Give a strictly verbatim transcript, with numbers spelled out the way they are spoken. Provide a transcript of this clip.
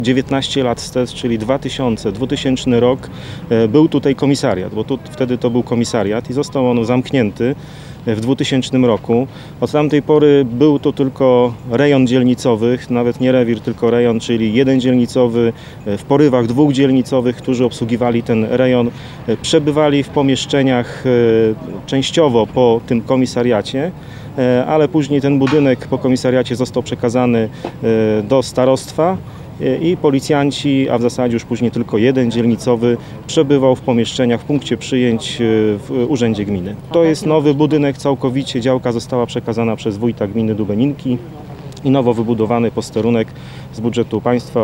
dziewiętnaście lat wstecz, czyli dwa tysiące, dwutysięczny rok, był tutaj komisariat, bo tu, wtedy to był komisariat i został on zamknięty w dwutysięcznym roku. Od tamtej pory był to tylko rejon dzielnicowych, nawet nie rewir, tylko rejon, czyli jeden dzielnicowy, w porywach dwóch dzielnicowych, którzy obsługiwali ten rejon, przebywali w pomieszczeniach częściowo po tym komisariacie, ale później ten budynek po komisariacie został przekazany do starostwa i policjanci, a w zasadzie już później tylko jeden dzielnicowy, przebywał w pomieszczeniach w punkcie przyjęć w urzędzie gminy. To jest nowy budynek całkowicie, działka została przekazana przez wójta gminy Dubeninki i nowo wybudowany posterunek z budżetu państwa.